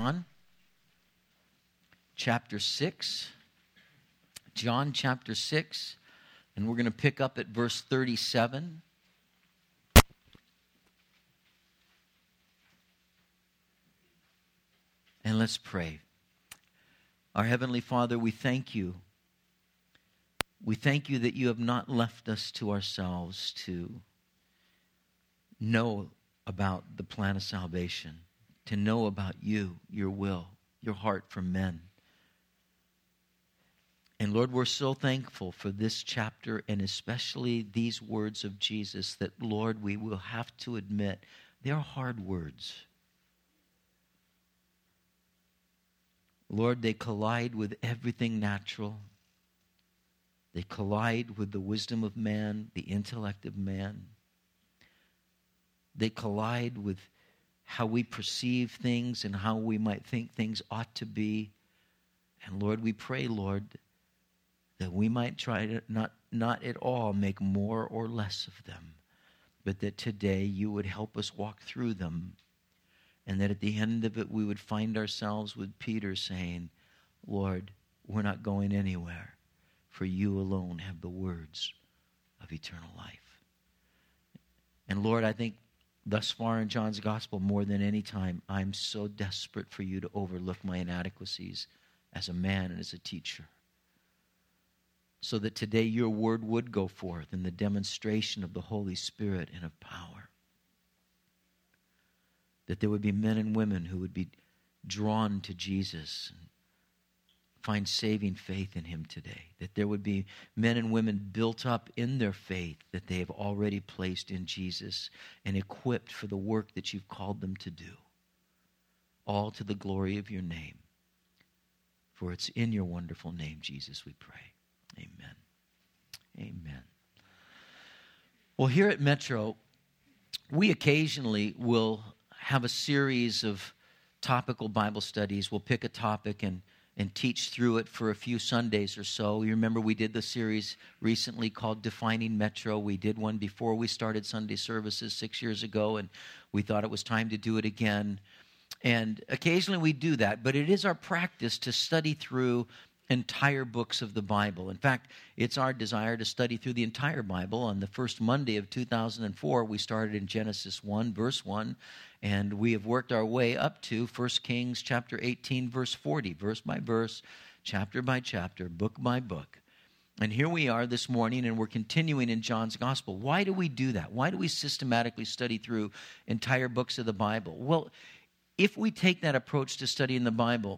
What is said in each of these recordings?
John chapter 6. John chapter 6, and we're going to pick up at verse 37. And let's pray. Our Heavenly Father, we thank you. We thank you that you have not left us to ourselves to know about the plan of salvation, to know about you, your will, your heart for men. And Lord, we're so thankful for this chapter and especially these words of Jesus that, Lord, we will have to admit they're hard words. Lord, they collide with everything natural. They collide with the wisdom of man, the intellect of man. They collide with how we perceive things and how we might think things ought to be. And Lord, we pray, Lord, that we might try to not at all make more or less of them, but that today you would help us walk through them, and that at the end of it we would find ourselves with Peter saying, Lord, we're not going anywhere, for you alone have the words of eternal life. And Lord, I think thus far in John's gospel, more than any time, I'm so desperate for you to overlook my inadequacies as a man and as a teacher, so that today your word would go forth in the demonstration of the Holy Spirit and of power. That there would be men and women who would be drawn to Jesus and find saving faith in him today. That there would be men and women built up in their faith that they have already placed in Jesus and equipped for the work that you've called them to do. All to the glory of your name. For it's in your wonderful name, Jesus, we pray. Amen. Amen. Well, here at Metro, we occasionally will have a series of topical Bible studies. We'll pick a topic and teach through it for a few Sundays or so. You remember we did the series recently called Defining Metro. We did one before we started Sunday services 6 years ago, and we thought it was time to do it again. And occasionally we do that, but it is our practice to study through entire books of the Bible. In fact, it's our desire to study through the entire Bible. On the first Monday of 2004, we started in Genesis 1, verse 1, and we have worked our way up to 1 Kings chapter 18, verse 40, verse by verse, chapter by chapter, book by book. And here we are this morning, and we're continuing in John's Gospel. Why do we do that? Why do we systematically study through entire books of the Bible? Well, if we take that approach to studying the Bible,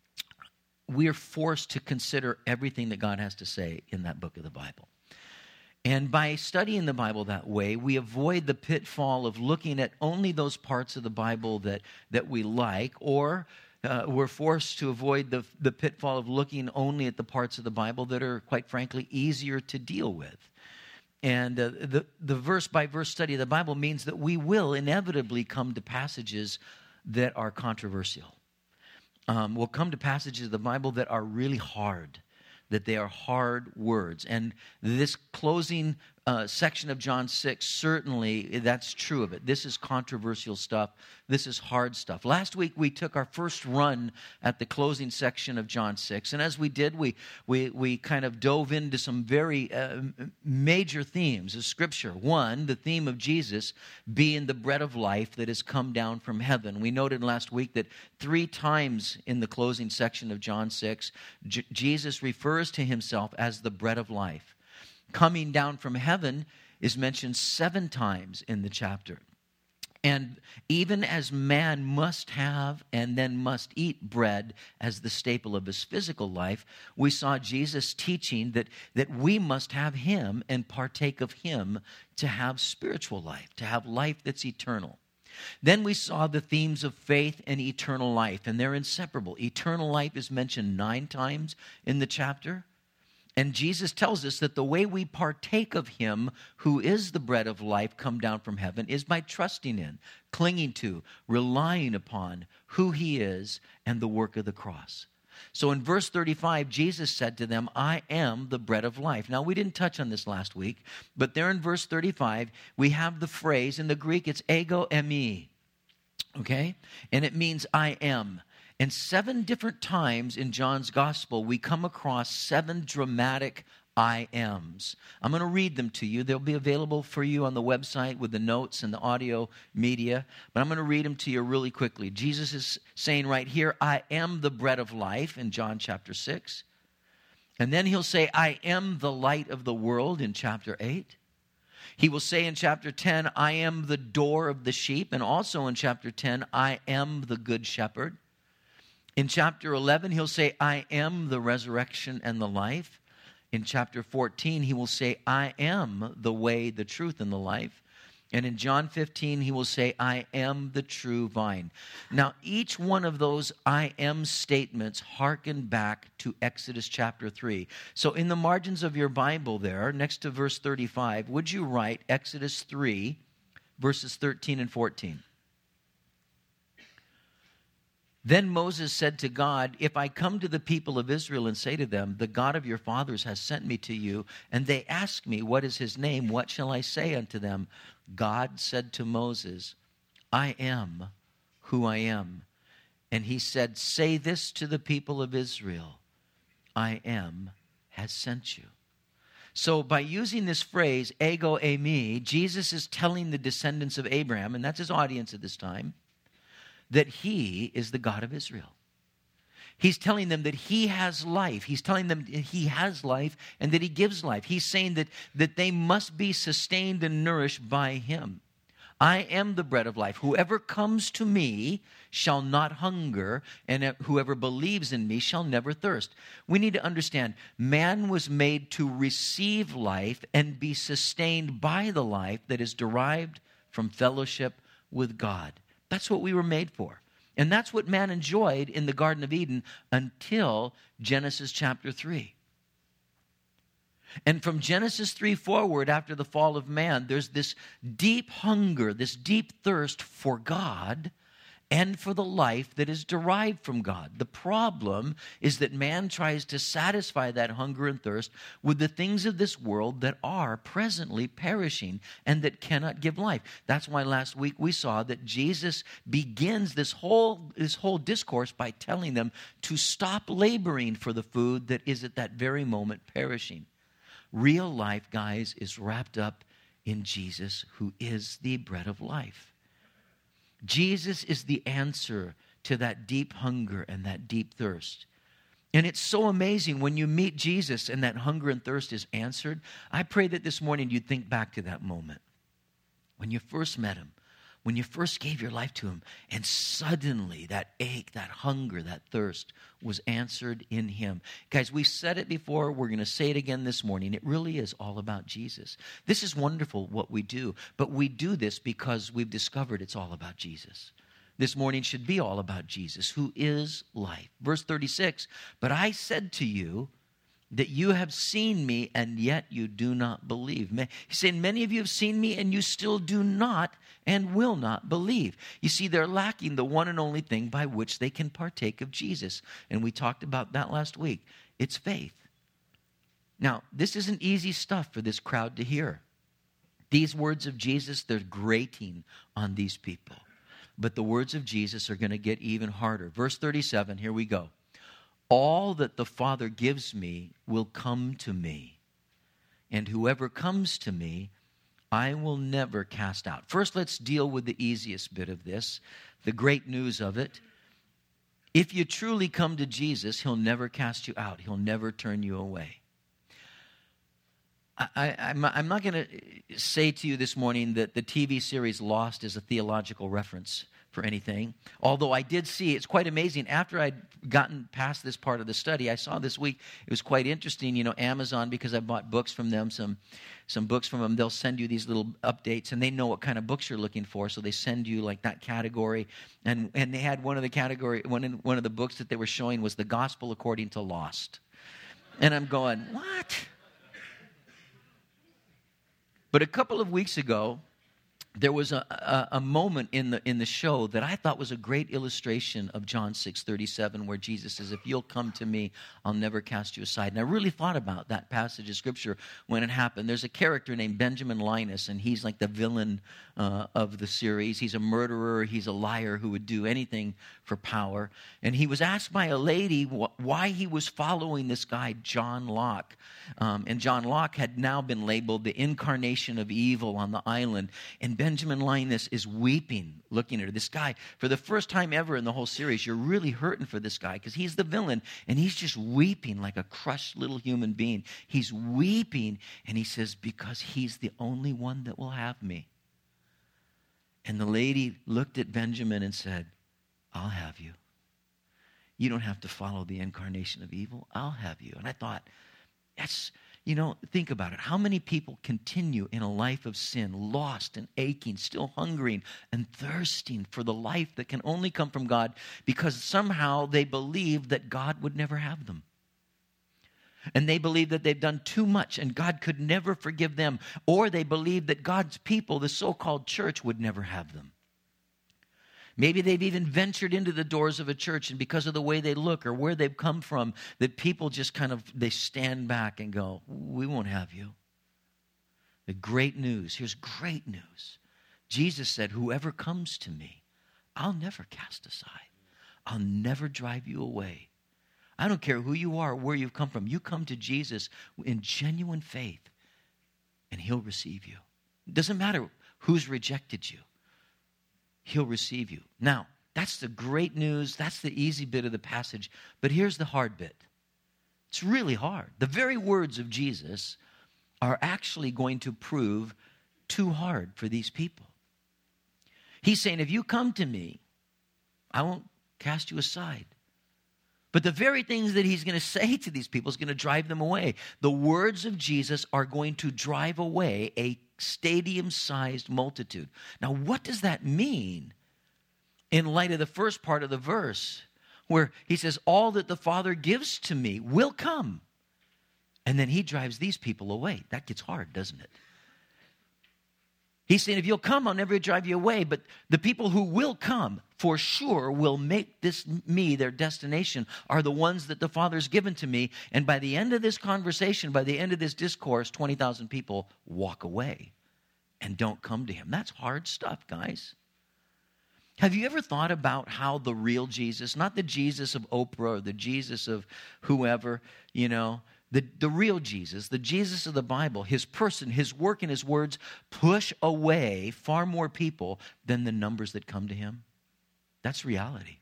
we are forced to consider everything that God has to say in that book of the Bible. And by studying the Bible that way, we avoid the pitfall of looking at only those parts of the Bible that we like, or we're forced to avoid the pitfall of looking only at the parts of the Bible that are, quite frankly, easier to deal with. And the verse-by-verse study of the Bible means that we will inevitably come to passages that are controversial. We'll come to passages of the Bible that are really hard, that they are hard words. And this closing section of John 6, certainly that's true of it. This is controversial stuff. This is hard stuff. Last week we took our first run at the closing section of John 6. And as we did, we kind of dove into some very major themes of Scripture. One, the theme of Jesus being the bread of life that has come down from heaven. We noted last week that 3 times in the closing section of John 6, Jesus refers to himself as the bread of life. Coming down from heaven is mentioned 7 times in the chapter. And even as man must have and then must eat bread as the staple of his physical life, we saw Jesus teaching that we must have him and partake of him to have spiritual life, to have life that's eternal. Then we saw the themes of faith and eternal life, and they're inseparable. Eternal life is mentioned 9 times in the chapter. And Jesus tells us that the way we partake of him, who is the bread of life come down from heaven, is by trusting in, clinging to, relying upon who he is and the work of the cross. So in verse 35, Jesus said to them, I am the bread of life. Now, we didn't touch on this last week, but there in verse 35, we have the phrase, in the Greek, it's ego eimi, okay? And it means I am. And 7 different times in John's gospel, we come across 7 dramatic I ams. I'm going to read them to you. They'll be available for you on the website with the notes and the audio media. But I'm going to read them to you really quickly. Jesus is saying right here, I am the bread of life in John chapter 6. And then he'll say, I am the light of the world in chapter 8. He will say in chapter 10, I am the door of the sheep. And also in chapter 10, I am the good shepherd. In chapter 11, he'll say, I am the resurrection and the life. In chapter 14, he will say, I am the way, the truth, and the life. And in John 15, he will say, I am the true vine. Now, each one of those I am statements hearken back to Exodus chapter 3. So in the margins of your Bible there, next to verse 35, would you write Exodus 3, verses 13 and 14? Then Moses said to God, if I come to the people of Israel and say to them, the God of your fathers has sent me to you, and they ask me, what is his name? What shall I say unto them? God said to Moses, I am who I am. And he said, say this to the people of Israel, I am has sent you. So by using this phrase, ego eimi, Jesus is telling the descendants of Abraham, and that's his audience at this time, that he is the God of Israel. He's telling them that he has life. He's telling them he has life and that he gives life. He's saying that they must be sustained and nourished by him. I am the bread of life. Whoever comes to me shall not hunger, and whoever believes in me shall never thirst. We need to understand, man was made to receive life and be sustained by the life that is derived from fellowship with God. That's what we were made for. And that's what man enjoyed in the Garden of Eden until Genesis chapter 3. And from Genesis 3 forward, after the fall of man, there's this deep hunger, this deep thirst for God and for the life that is derived from God. The problem is that man tries to satisfy that hunger and thirst with the things of this world that are presently perishing and that cannot give life. That's why last week we saw that Jesus begins this whole discourse by telling them to stop laboring for the food that is at that very moment perishing. Real life, guys, is wrapped up in Jesus, who is the bread of life. Jesus is the answer to that deep hunger and that deep thirst. And it's so amazing when you meet Jesus and that hunger and thirst is answered. I pray that this morning you'd think back to that moment when you first met him, when you first gave your life to him, and suddenly that ache, that hunger, that thirst was answered in him. Guys, we said it before. We're going to say it again this morning. It really is all about Jesus. This is wonderful what we do, but we do this because we've discovered it's all about Jesus. This morning should be all about Jesus, who is life. Verse 36, but I said to you that you have seen me and yet you do not believe. He said, many of you have seen me and you still do not and will not believe. You see, they're lacking the one and only thing by which they can partake of Jesus. And we talked about that last week. It's faith. Now, this isn't easy stuff for this crowd to hear. These words of Jesus, they're grating on these people. But the words of Jesus are going to get even harder. Verse 37, here we go. All that the Father gives me will come to me, and whoever comes to me, I will never cast out. First, let's deal with the easiest bit of this, the great news of it. If you truly come to Jesus, he'll never cast you out. He'll never turn you away. I'm not going to say to you this morning that the TV series Lost is a theological reference for anything. Although I did see, it's quite amazing, after I'd gotten past this part of the study, I saw this week, it was quite interesting, Amazon, because I bought books from them, some books from them, they'll send you these little updates, and they know what kind of books you're looking for, so they send you like that category, and they had one of the books that they were showing was The Gospel According to Lost. And I'm going, what? But a couple of weeks ago, there was a moment in the show that I thought was a great illustration of John 6:37, where Jesus says, "If you'll come to me, I'll never cast you aside." And I really thought about that passage of Scripture when it happened. There's a character named Benjamin Linus, and he's like the villain of the series. He's a murderer. He's a liar who would do anything for power. And he was asked by a lady why he was following this guy, John Locke. And John Locke had now been labeled the incarnation of evil on the island. And Benjamin Linus is weeping looking at her. This guy, for the first time ever in the whole series, you're really hurting for this guy because he's the villain, and he's just weeping like a crushed little human being. He's weeping, and he says, because he's the only one that will have me. And the lady looked at Benjamin and said, I'll have you. You don't have to follow the incarnation of evil. I'll have you. And I thought, think about it. How many people continue in a life of sin, lost and aching, still hungering and thirsting for the life that can only come from God because somehow they believe that God would never have them. And they believe that they've done too much and God could never forgive them. Or they believe that God's people, the so-called church, would never have them. Maybe they've even ventured into the doors of a church, and because of the way they look or where they've come from, that people just they stand back and go, we won't have you. The great news, here's great news. Jesus said, whoever comes to me, I'll never cast aside. I'll never drive you away. I don't care who you are or where you've come from. You come to Jesus in genuine faith, and he'll receive you. It doesn't matter who's rejected you. He'll receive you. Now, that's the great news. That's the easy bit of the passage. But here's the hard bit. It's really hard. The very words of Jesus are actually going to prove too hard for these people. He's saying, if you come to me, I won't cast you aside. But the very things that he's going to say to these people is going to drive them away. The words of Jesus are going to drive away a stadium-sized multitude. Now, what does that mean in light of the first part of the verse where he says, all that the Father gives to me will come? And then he drives these people away. That gets hard, doesn't it? He's saying, if you'll come, I'll never drive you away. But the people who will come, for sure, will make me their destination, are the ones that the Father's given to me. And by the end of this conversation, by the end of this discourse, 20,000 people walk away and don't come to him. That's hard stuff, guys. Have you ever thought about how the real Jesus, not the Jesus of Oprah or the Jesus of whoever, the real Jesus, the Jesus of the Bible, his person, his work, and his words push away far more people than the numbers that come to him? That's reality.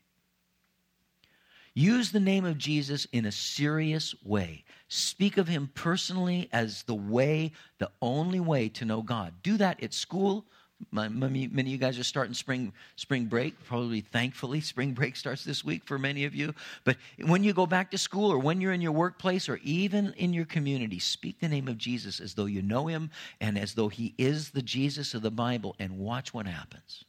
Use the name of Jesus in a serious way. Speak of him personally as the way, the only way to know God. Do that at school. Many of you guys are starting spring break. Probably, thankfully, spring break starts this week for many of you. But when you go back to school or when you're in your workplace or even in your community, speak the name of Jesus as though you know him and as though he is the Jesus of the Bible, and watch what happens.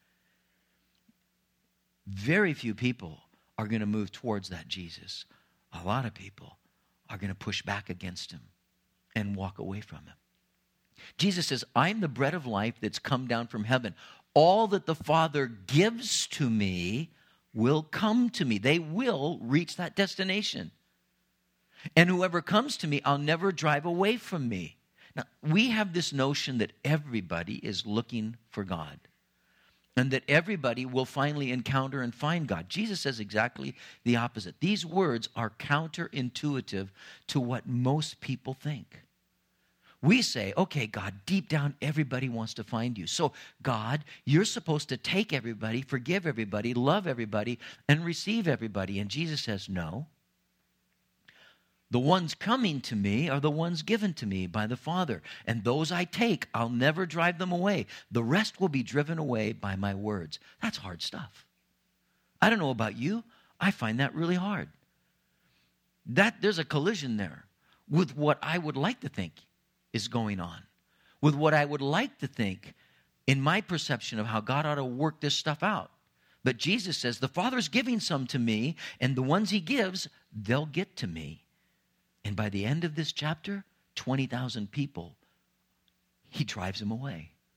Very few people are going to move towards that Jesus. A lot of people are going to push back against him and walk away from him. Jesus says, I'm the bread of life that's come down from heaven. All that the Father gives to me will come to me. They will reach that destination. And whoever comes to me, I'll never drive away from me. Now, we have this notion that everybody is looking for God and that everybody will finally encounter and find God. Jesus says exactly the opposite. These words are counterintuitive to what most people think. We say, okay, God, deep down, everybody wants to find you. So, God, you're supposed to take everybody, forgive everybody, love everybody, and receive everybody. And Jesus says, no. The ones coming to me are the ones given to me by the Father. And those I take, I'll never drive them away. The rest will be driven away by my words. That's hard stuff. I don't know about you. I find that really hard. There's a collision there with what I would like to think is going on, with what I would like to think in my perception of how God ought to work this stuff out. But Jesus says, the Father's giving some to me, and the ones he gives, they'll get to me. And by the end of this chapter, 20,000 people, he drives them away.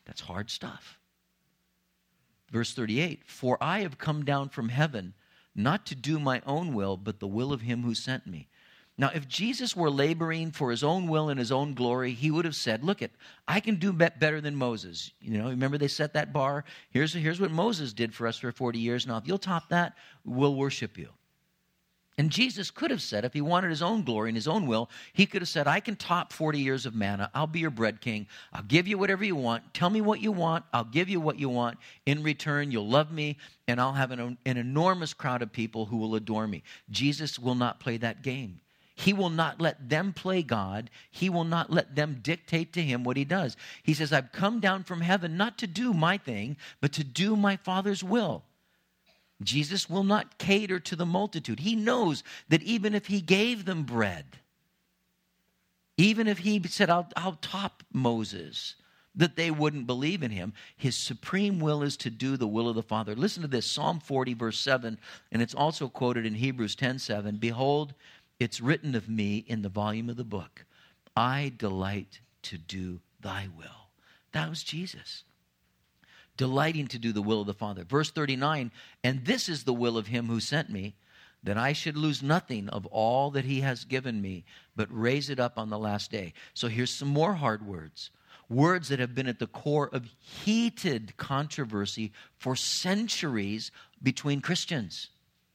That's hard stuff. Verse 38, for I have come down from heaven not to do my own will, but the will of him who sent me. Now, if Jesus were laboring for his own will and his own glory, he would have said, look, I can do better than Moses. Remember they set that bar? Here's what Moses did for us for 40 years. Now, if you'll top that, we'll worship you. And Jesus could have said, if he wanted his own glory and his own will, he could have said, I can top 40 years of manna. I'll be your bread king. I'll give you whatever you want. Tell me what you want. I'll give you what you want. In return, you'll love me, and I'll have an enormous crowd of people who will adore me. Jesus will not play that game. He will not let them play God. He will not let them dictate to him what he does. He says, I've come down from heaven not to do my thing, but to do my Father's will. Jesus will not cater to the multitude. He knows that even if he gave them bread, even if he said, I'll top Moses, that they wouldn't believe in him. His supreme will is to do the will of the Father. Listen to this, Psalm 40, verse 7, and it's also quoted in Hebrews 10:7. Behold, it's written of me in the volume of the book, I delight to do thy will. That was Jesus, delighting to do the will of the Father. Verse 39, and this is the will of him who sent me, that I should lose nothing of all that he has given me, but raise it up on the last day. So here's some more hard words. Words that have been at the core of heated controversy for centuries between Christians.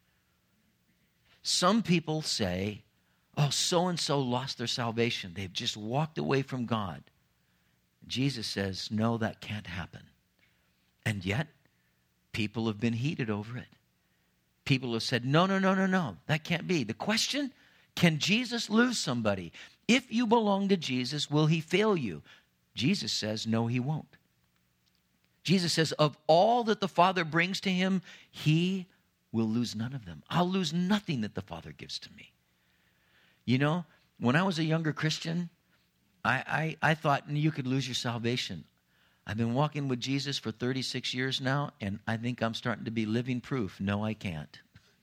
Some people say, oh, so-and-so lost their salvation. They've just walked away from God. Jesus says, no, that can't happen. And yet, people have been heated over it. People have said, no, that can't be. The question, can Jesus lose somebody? If you belong to Jesus, will he fail you? Jesus says, no, he won't. Jesus says, of all that the Father brings to him, he will lose none of them. I'll lose nothing that the Father gives to me. When I was a younger Christian, I thought you could lose your salvation. I've been walking with Jesus for 36 years now, and I think I'm starting to be living proof. No, I can't.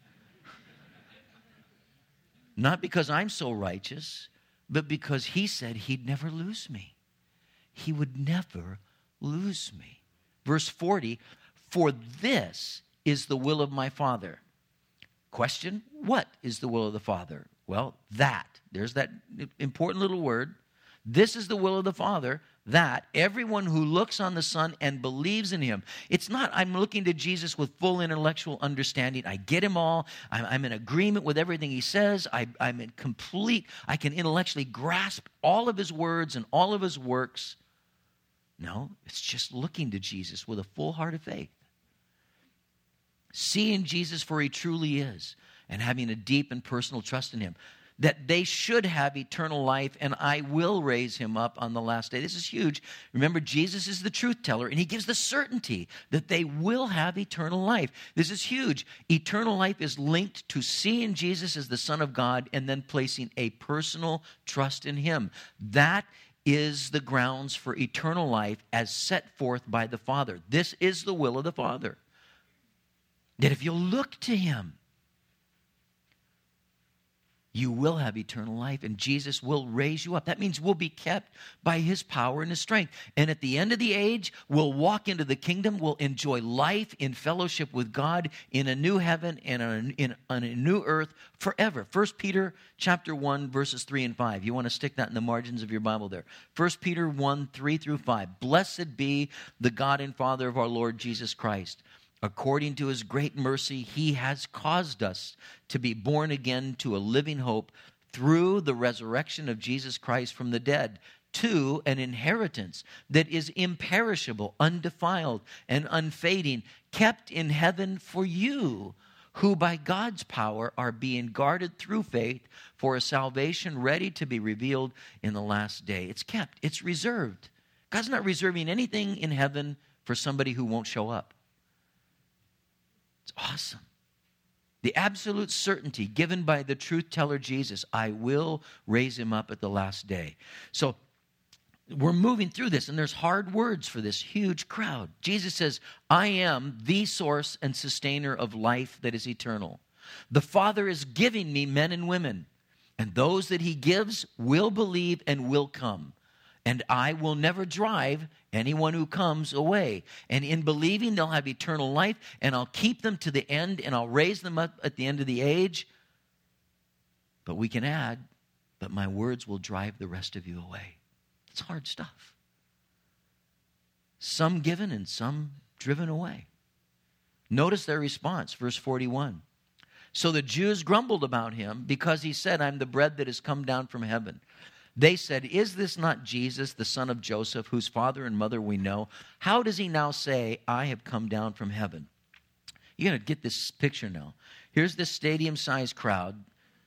Not because I'm so righteous, but because he said he'd never lose me. He would never lose me. Verse 40, for this is the will of my Father. Question, what is the will of the Father? Well, there's that important little word. This is the will of the Father, that everyone who looks on the Son and believes in him. It's not I'm looking to Jesus with full intellectual understanding. I get him all. I'm in agreement with everything he says. I'm in complete, I can intellectually grasp all of his words and all of his works. No, it's just looking to Jesus with a full heart of faith. Seeing Jesus for he truly is and having a deep and personal trust in him. That they should have eternal life, and I will raise him up on the last day. This is huge. Remember, Jesus is the truth teller, and he gives the certainty that they will have eternal life. This is huge. Eternal life is linked to seeing Jesus as the Son of God and then placing a personal trust in him. That is the grounds for eternal life as set forth by the Father. This is the will of the Father. That if you look to him, you will have eternal life, and Jesus will raise you up. That means we'll be kept by his power and his strength. And at the end of the age, we'll walk into the kingdom. We'll enjoy life in fellowship with God in a new heaven and on a new earth forever. 1 Peter chapter 1, verses 3 and 5. You want to stick that in the margins of your Bible there. 1 Peter 1, 3 through 5. Blessed be the God and Father of our Lord Jesus Christ. According to his great mercy, he has caused us to be born again to a living hope through the resurrection of Jesus Christ from the dead, to an inheritance that is imperishable, undefiled, and unfading, kept in heaven for you, who by God's power are being guarded through faith for a salvation ready to be revealed in the last day. It's kept. It's reserved. God's not reserving anything in heaven for somebody who won't show up. It's awesome. The absolute certainty given by the truth teller Jesus, I will raise him up at the last day. So we're moving through this, and there's hard words for this huge crowd. Jesus says, I am the source and sustainer of life that is eternal. The Father is giving me men and women, and those that he gives will believe and will come. and I will never drive anyone who comes away. And in believing, they'll have eternal life, and I'll keep them to the end, and I'll raise them up at the end of the age. But we can add, but my words will drive the rest of you away. It's hard stuff. Some given and some driven away. Notice their response, verse 41. So the Jews grumbled about him because he said, I'm the bread that has come down from heaven. They said, is this not Jesus, the son of Joseph, whose father and mother we know? How does he now say, I have come down from heaven? You're going to get this picture now. Here's this stadium-sized crowd.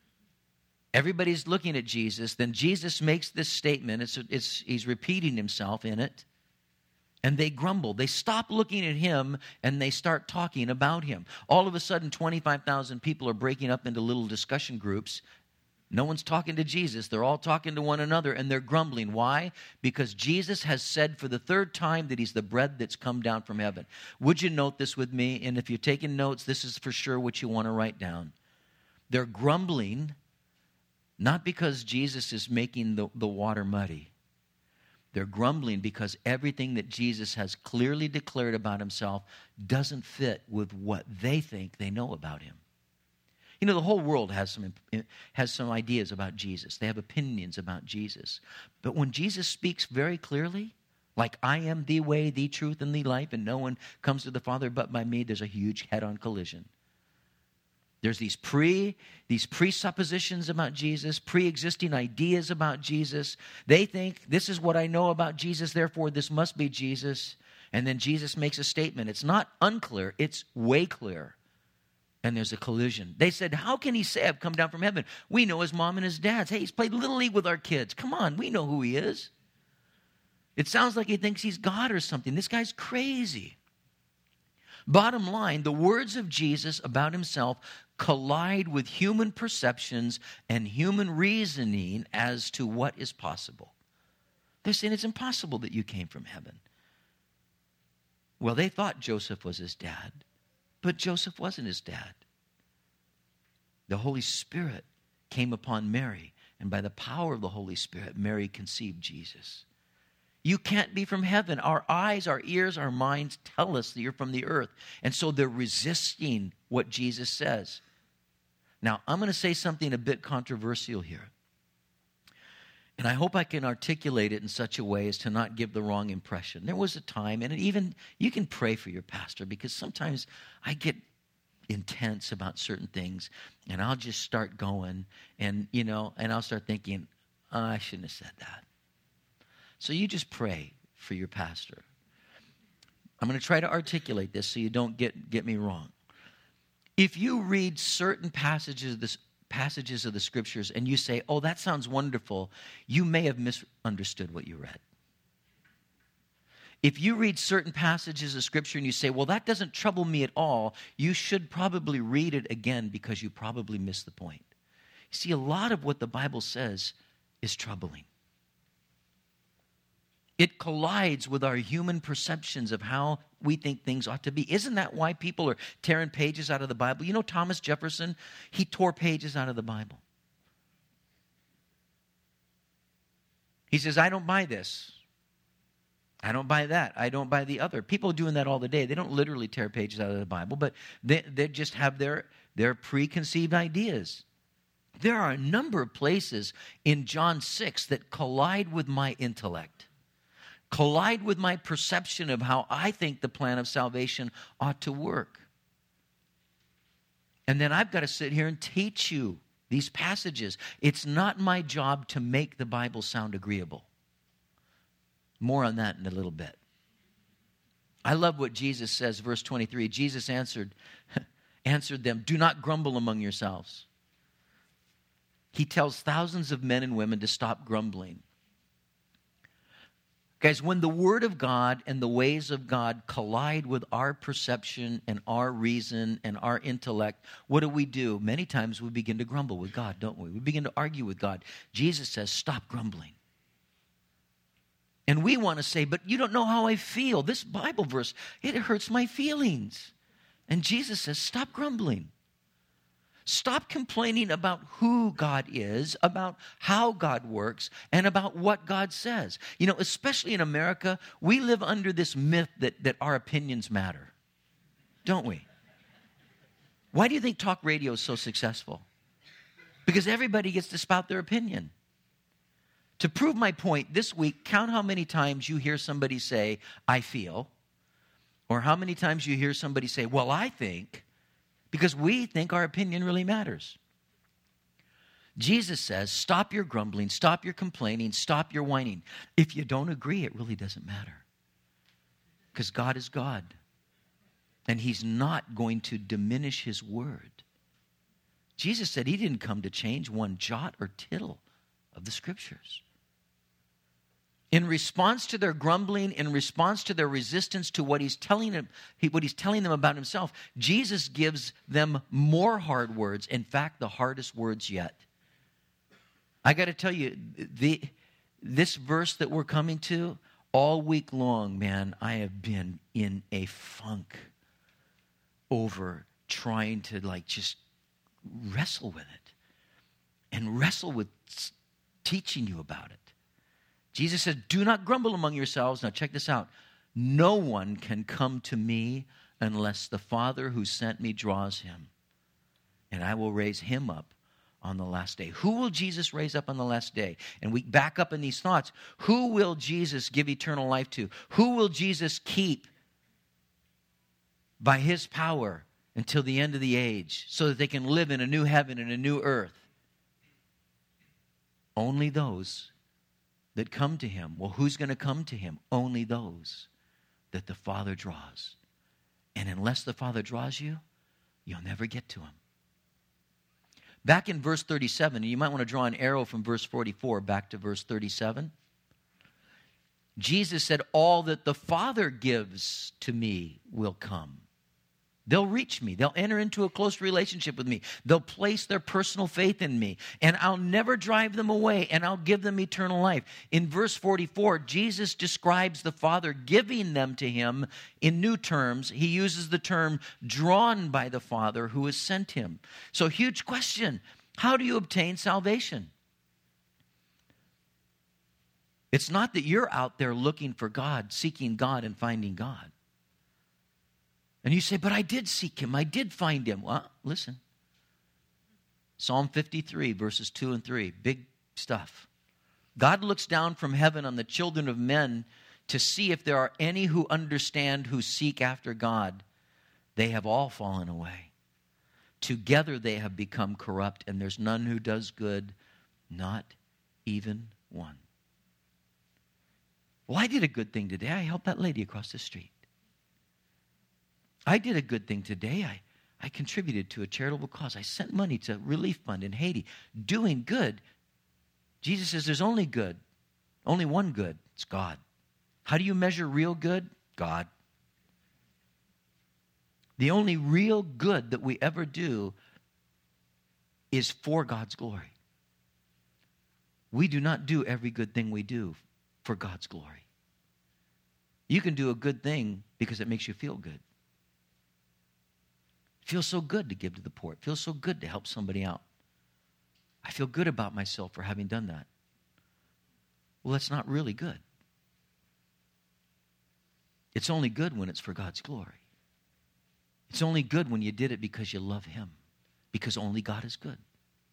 Everybody's looking at Jesus. Then Jesus makes this statement. He's repeating himself in it. And they grumble. They stop looking at him and they start talking about him. All of a sudden, 25,000 people are breaking up into little discussion groups. No one's talking to Jesus. They're all talking to one another and they're grumbling. Why? Because Jesus has said for the third time that he's the bread that's come down from heaven. Would you note this with me? And if you're taking notes, this is for sure what you want to write down. They're grumbling not because Jesus is making the water muddy. They're grumbling because everything that Jesus has clearly declared about himself doesn't fit with what they think they know about him. You know, the whole world has some ideas about Jesus. They have opinions about Jesus. But when Jesus speaks very clearly, like I am the way, the truth, and the life, and no one comes to the Father but by me, there's a huge head-on collision. There's these presuppositions about Jesus, pre-existing ideas about Jesus. They think, this is what I know about Jesus, therefore this must be Jesus. And then Jesus makes a statement. It's not unclear, it's way clear. And there's a collision. They said, how can he say I've come down from heaven? We know his mom and his dad. Hey, he's played Little League with our kids. Come on, we know who he is. It sounds like he thinks he's God or something. This guy's crazy. Bottom line, the words of Jesus about himself collide with human perceptions and human reasoning as to what is possible. They're saying it's impossible that you came from heaven. Well, they thought Joseph was his dad, but Joseph wasn't his dad. The Holy Spirit came upon Mary, and by the power of the Holy Spirit, Mary conceived Jesus. You can't be from heaven. Our eyes, our ears, our minds tell us that you're from the earth. And so they're resisting what Jesus says. Now, I'm going to say something a bit controversial here. And I hope I can articulate it in such a way as to not give the wrong impression. There was a time, and even you can pray for your pastor, because sometimes I get intense about certain things, and I'll just start going, and I'll start thinking, I shouldn't have said that. So you just pray for your pastor. I'm going to try to articulate this so you don't get me wrong. If you read certain passages of the Scriptures and you say, oh, that sounds wonderful, you may have misunderstood what you read. If you read certain passages of Scripture and you say, well, that doesn't trouble me at all, you should probably read it again because you probably missed the point. You see, a lot of what the Bible says is troubling. It collides with our human perceptions of how we think things ought to be. Isn't that why people are tearing pages out of the Bible? You know Thomas Jefferson? He tore pages out of the Bible. He says, I don't buy this. I don't buy that. I don't buy the other. People are doing that all the day. They don't literally tear pages out of the Bible, but they just have their preconceived ideas. There are a number of places in John 6 that collide with my intellect. Collide with my perception of how I think the plan of salvation ought to work. And then I've got to sit here and teach you these passages. It's not my job to make the Bible sound agreeable. More on that in a little bit. I love what Jesus says, verse 23. Jesus answered them, do not grumble among yourselves. He tells thousands of men and women to stop grumbling. Guys, when the Word of God and the ways of God collide with our perception and our reason and our intellect, what do? Many times we begin to grumble with God, don't we? We begin to argue with God. Jesus says, stop grumbling. And we want to say, but you don't know how I feel. This Bible verse, it hurts my feelings. And Jesus says, stop grumbling. Stop complaining about who God is, about how God works, and about what God says. You know, especially in America, we live under this myth that our opinions matter, don't we? Why do you think talk radio is so successful? Because everybody gets to spout their opinion. To prove my point, this week, count how many times you hear somebody say, I feel, or how many times you hear somebody say, well, I think, because we think our opinion really matters. Jesus says, stop your grumbling, stop your complaining, stop your whining. If you don't agree, it really doesn't matter. Because God is God. And he's not going to diminish his word. Jesus said he didn't come to change one jot or tittle of the scriptures. In response to their grumbling, in response to their resistance to what he's telling them about himself, Jesus gives them more hard words. In fact, the hardest words yet. I got to tell you, this verse that we're coming to, all week long, man, I have been in a funk over trying to just wrestle with it and wrestle with teaching you about it. Jesus said, do not grumble among yourselves. Now check this out. No one can come to me unless the Father who sent me draws him, and I will raise him up on the last day. Who will Jesus raise up on the last day? And we back up in these thoughts. Who will Jesus give eternal life to? Who will Jesus keep by his power until the end of the age so that they can live in a new heaven and a new earth? Only those that come to him. Well, who's going to come to him? Only those that the Father draws. And unless the Father draws you, you'll never get to him. Back in verse 37, and you might want to draw an arrow from verse 44 back to verse 37. Jesus said, all that the Father gives to me will come. They'll reach me. They'll enter into a close relationship with me. They'll place their personal faith in me. And I'll never drive them away, and I'll give them eternal life. In verse 44, Jesus describes the Father giving them to him in new terms. He uses the term drawn by the Father who has sent him. So, huge question. How do you obtain salvation? It's not that you're out there looking for God, seeking God, and finding God. And you say, but I did seek him. I did find him. Well, listen. Psalm 53, verses 2 and 3. Big stuff. God looks down from heaven on the children of men to see if there are any who understand, who seek after God. They have all fallen away. Together they have become corrupt, and there's none who does good, not even one. Well, I did a good thing today. I helped that lady across the street. I did a good thing today. I contributed to a charitable cause. I sent money to a relief fund in Haiti. Doing good. Jesus says there's only good. Only one good. It's God. How do you measure real good? God. The only real good that we ever do is for God's glory. We do not do every good thing we do for God's glory. You can do a good thing because it makes you feel good. It feels so good to give to the poor. It feels so good to help somebody out. I feel good about myself for having done that. Well, that's not really good. It's only good when it's for God's glory. It's only good when you did it because you love him, because only God is good.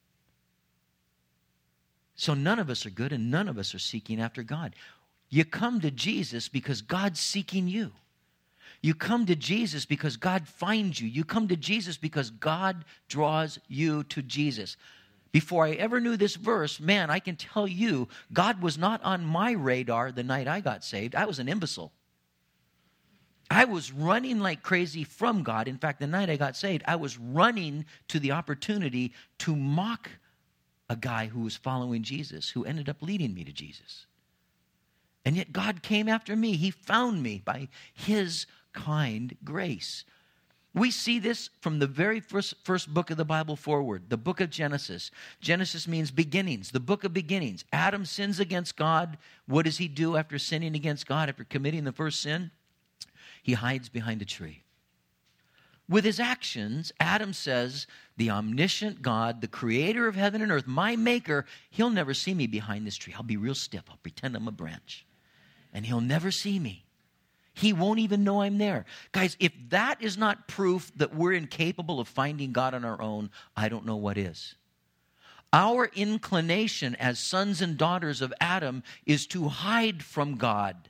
So none of us are good, and none of us are seeking after God. You come to Jesus because God's seeking you. You come to Jesus because God finds you. You come to Jesus because God draws you to Jesus. Before I ever knew this verse, man, I can tell you, God was not on my radar the night I got saved. I was an imbecile. I was running like crazy from God. In fact, the night I got saved, I was running to the opportunity to mock a guy who was following Jesus, who ended up leading me to Jesus. And yet God came after me. He found me by his kind grace. We see this from the very first book of the Bible forward, the book of Genesis. Genesis means beginnings, the book of beginnings. Adam sins against God. What does he do after sinning against God, after committing the first sin? He hides behind a tree. With his actions, Adam says, the omniscient God, the creator of heaven and earth, my maker, he'll never see me behind this tree. I'll be real stiff. I'll pretend I'm a branch. And he'll never see me. He won't even know I'm there. Guys, if that is not proof that we're incapable of finding God on our own, I don't know what is. Our inclination as sons and daughters of Adam is to hide from God,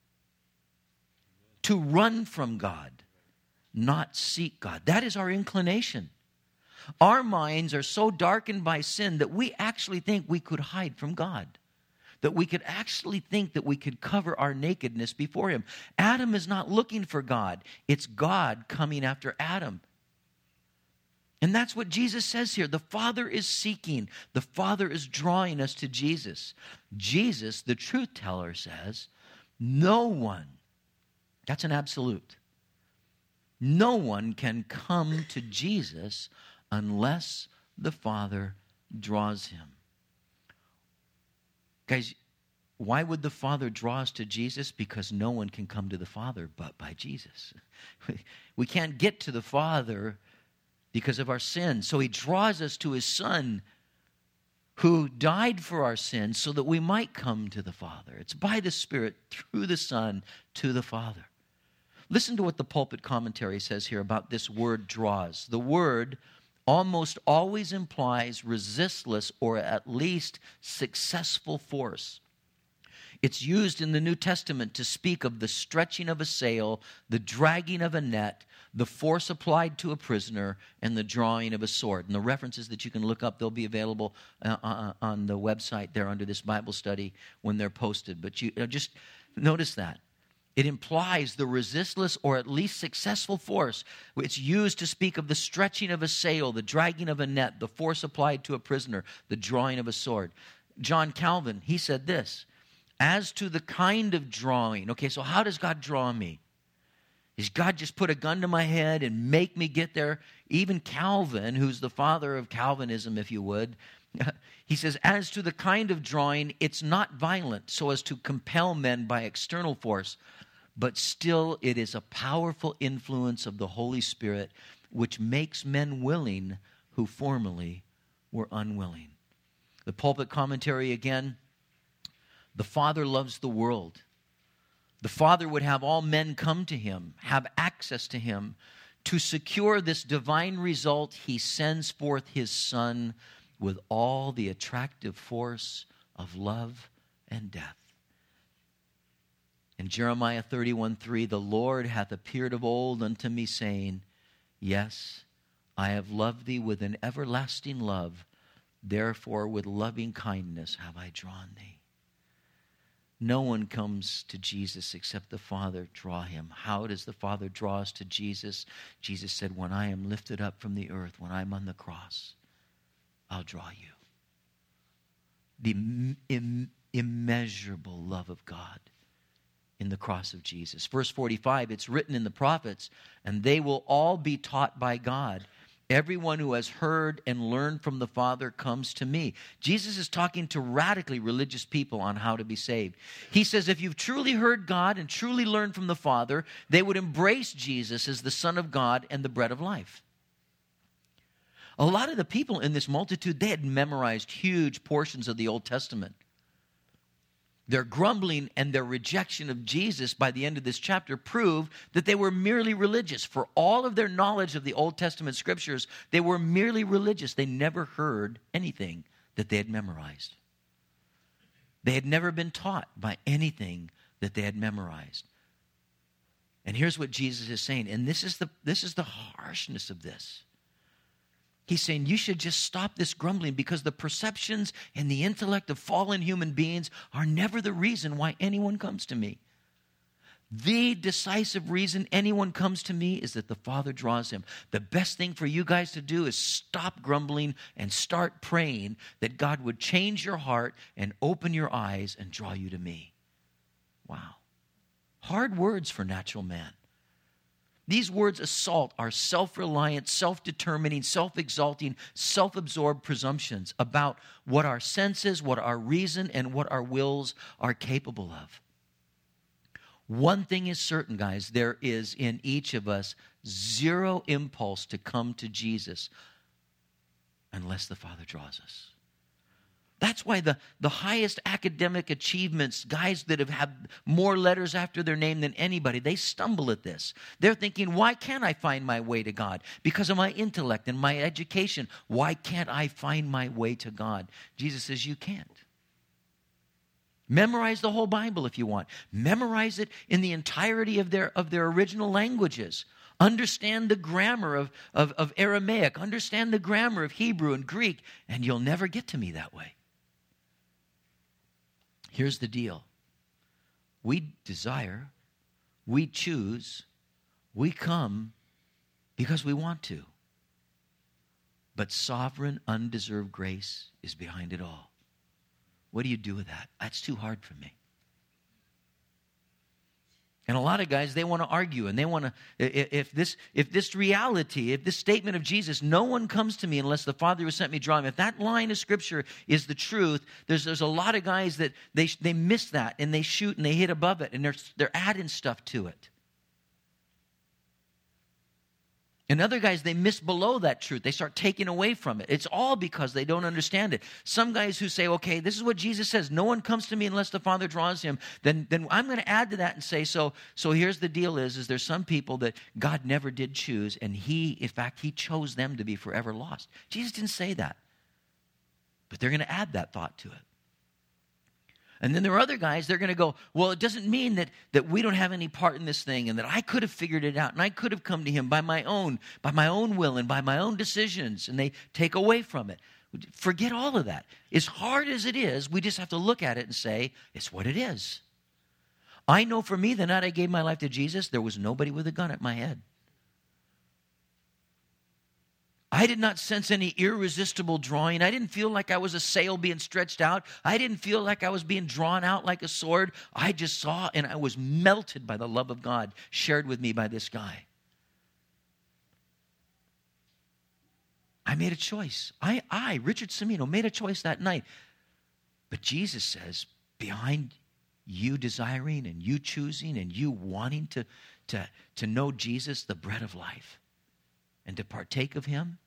to run from God, not seek God. That is our inclination. Our minds are so darkened by sin that we actually think we could hide from God, that we could actually think that we could cover our nakedness before him. Adam is not looking for God. It's God coming after Adam. And that's what Jesus says here. The Father is seeking. The Father is drawing us to Jesus. Jesus, the truth teller, says, no one, that's an absolute, no one can come to Jesus unless the Father draws him. Guys, why would the Father draw us to Jesus? Because no one can come to the Father but by Jesus. We can't get to the Father because of our sins. So he draws us to his Son who died for our sins so that we might come to the Father. It's by the Spirit, through the Son, to the Father. Listen to what the pulpit commentary says here about this word draws. The word almost always implies resistless or at least successful force. It's used in the New Testament to speak of the stretching of a sail, the dragging of a net, the force applied to a prisoner, and the drawing of a sword. And the references that you can look up, they'll be available on the website there under this Bible study when they're posted. But you just notice that. It implies the resistless or at least successful force. It's used to speak of the stretching of a sail, the dragging of a net, the force applied to a prisoner, the drawing of a sword. John Calvin, he said this, as to the kind of drawing. Okay, so how does God draw me? Does God just put a gun to my head and make me get there? Even Calvin, who's the father of Calvinism, if you would, he says, as to the kind of drawing, it's not violent so as to compel men by external force, but still it is a powerful influence of the Holy Spirit which makes men willing who formerly were unwilling. The pulpit commentary again, the Father loves the world. The Father would have all men come to him, have access to him. To secure this divine result, he sends forth his Son with all the attractive force of love and death. In Jeremiah 31:3, the Lord hath appeared of old unto me, saying, yes, I have loved thee with an everlasting love. Therefore with loving kindness have I drawn thee. No one comes to Jesus except the Father draw him. How does the Father draw us to Jesus? Jesus said, when I am lifted up from the earth, when I'm on the cross, I'll draw you. The immeasurable love of God in the cross of Jesus. Verse 45, it's written in the prophets, and they will all be taught by God. Everyone who has heard and learned from the Father comes to me. Jesus is talking to radically religious people on how to be saved. He says if you've truly heard God and truly learned from the Father, they would embrace Jesus as the Son of God and the bread of life. A lot of the people in this multitude, they had memorized huge portions of the Old Testament. Their grumbling and their rejection of Jesus by the end of this chapter prove that they were merely religious. For all of their knowledge of the Old Testament scriptures, they were merely religious. They never heard anything that they had memorized. They had never been taught by anything that they had memorized. And here's what Jesus is saying, and this is the harshness of this. He's saying you should just stop this grumbling because the perceptions and the intellect of fallen human beings are never the reason why anyone comes to me. The decisive reason anyone comes to me is that the Father draws him. The best thing for you guys to do is stop grumbling and start praying that God would change your heart and open your eyes and draw you to me. Wow. Hard words for natural man. These words assault our self-reliant, self-determining, self-exalting, self-absorbed presumptions about what our senses, what our reason, and what our wills are capable of. One thing is certain, guys, there is in each of us zero impulse to come to Jesus unless the Father draws us. That's why the highest academic achievements, guys that have had more letters after their name than anybody, they stumble at this. They're thinking, why can't I find my way to God? Because of my intellect and my education. Why can't I find my way to God? Jesus says, you can't. Memorize the whole Bible if you want. Memorize it in the entirety of their original languages. Understand the grammar of Aramaic. Understand the grammar of Hebrew and Greek, and you'll never get to me that way. Here's the deal. We desire, we choose, we come because we want to. But sovereign, undeserved grace is behind it all. What do you do with that? That's too hard for me. And a lot of guys, they want to argue, and they want to, if this reality, if this statement of Jesus, no one comes to me unless the Father who sent me draw him, if that line of Scripture is the truth, there's a lot of guys that they miss that, and they shoot and they hit above it, and they're adding stuff to it. And other guys, they miss below that truth. They start taking away from it. It's all because they don't understand it. Some guys who say, okay, this is what Jesus says. No one comes to me unless the Father draws him. Then I'm going to add to that and say, so here's the deal is there's some people that God never did choose. And in fact, he chose them to be forever lost. Jesus didn't say that. But they're going to add that thought to it. And then there are other guys, they're going to go, well, it doesn't mean that we don't have any part in this thing and that I could have figured it out and I could have come to him by my own will and by my own decisions. And they take away from it. Forget all of that. As hard as it is, we just have to look at it and say, it's what it is. I know for me, the night I gave my life to Jesus, there was nobody with a gun at my head. I did not sense any irresistible drawing. I didn't feel like I was a sail being stretched out. I didn't feel like I was being drawn out like a sword. I just saw and I was melted by the love of God shared with me by this guy. I made a choice. I, Richard Cimino, made a choice that night. But Jesus says, behind you desiring and you choosing and you wanting to know Jesus, the bread of life, and to partake of him,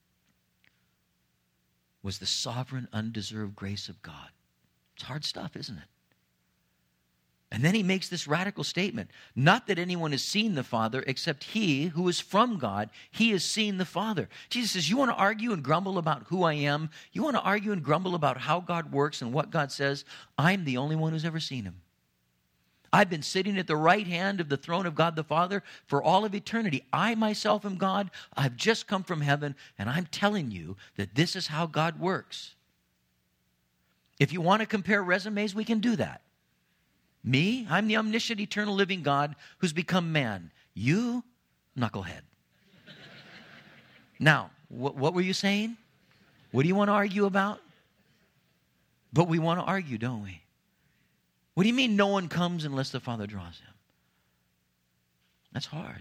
was the sovereign, undeserved grace of God. It's hard stuff, isn't it? And then he makes this radical statement. Not that anyone has seen the Father except he who is from God. He has seen the Father. Jesus says, you want to argue and grumble about who I am? You want to argue and grumble about how God works and what God says? I'm the only one who's ever seen him. I've been sitting at the right hand of the throne of God the Father for all of eternity. I myself am God. I've just come from heaven, and I'm telling you that this is how God works. If you want to compare resumes, we can do that. Me, I'm the omniscient, eternal, living God who's become man. You, knucklehead. Now, what were you saying? What do you want to argue about? But we want to argue, don't we? What do you mean no one comes unless the Father draws him? That's hard.